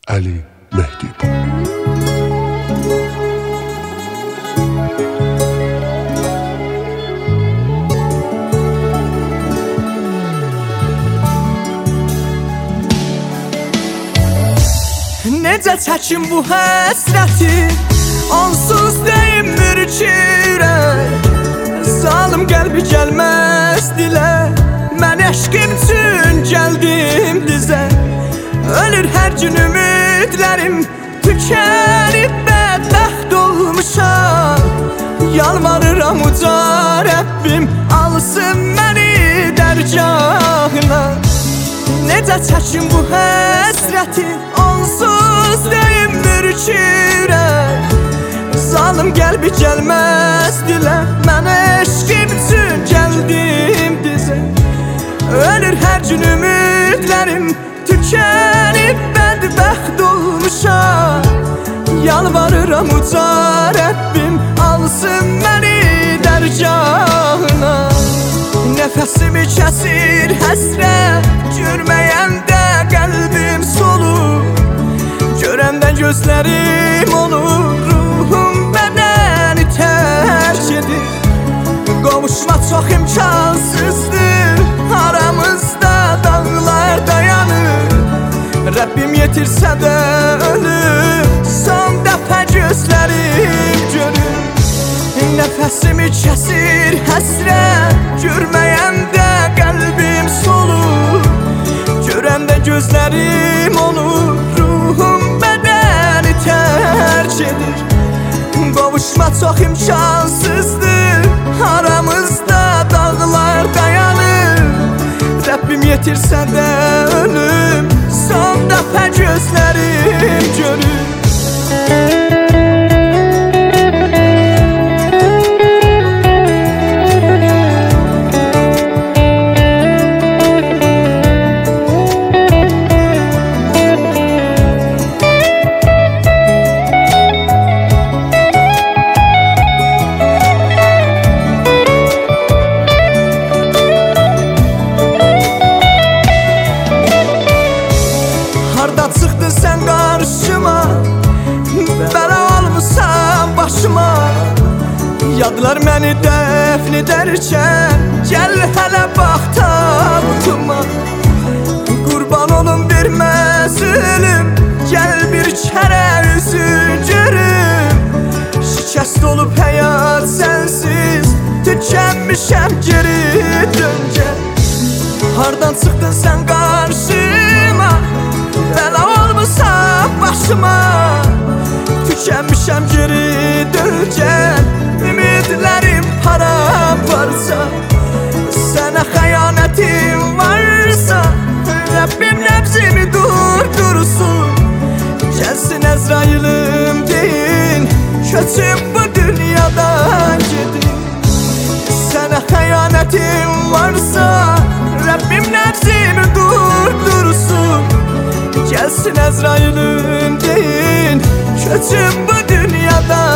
Əli Məhdib. Necə çəkim bu həsrəti, onsuz deyim mürkürək. Zalım qəlbi gəlməz dilə, mən eşqim üçün gəldim dizə. Ölür hər gün ümidlərim, tükənib bədbəxt olmuşam. Yalvarıram uca Rəbbim, alsın məni dərgahına. Necə çəkim bu həsrəti, onsuz deyim mürkürək. Zalım qəlbi gəlməz dilə, mən eşqim üçün gəldim dizə. Ölür hər gün ümidlərim, tükənib bədbəxt olmuşam. Yalvarıram uca Rəbbim, alsın məni dərgahına. Nəfəsimi kəsir həsrət, görməyəndə qəlbim solur. Görəndə gözlərim olur, ruhum bədəni tərk edir. Qovuşma çox imkansızdır, aramızda dağlar dayanır. Rəbbim yetirsə də ölüm, son dəfə gözlərim görür. Nəfəsimi kəsir həsrət, görməyəndə qəlbim solur. Görəndə gözlərim olur, ruhum bədəni tərk edir. Qovuşma çox imkansızdır, aramızda dağlar dayanır. Rəbbim yetirsə də ölüm, son dəfə gözlərim görür. Harda çıxdın sən qarşıma, bəla almısan başıma. Yadlar məni dəfn edərkən, gəl hələ bax tabutuma. Qurban olum verməz ölüm, gəl bir kərə üzü görüm. Şikəst olub həyat sənsiz, tükənmişəm geri dön gəl. Hardan çıxdın sən qarşıma, bəla olmuşam başıma. Tükənmişəm geri dön gəl, ümidlərim para-parça. Sənə xəyanətim varsa, Rəbbim nəbzimi durdursun. Gəlsin Əzrailim deyin, köçüm bu dünyadan gedin. Sənə xəyanətim varsa, Rəbbim nəbzimi durdursun. Gəlsin Əzrailim deyin, köçüm bu dünyadan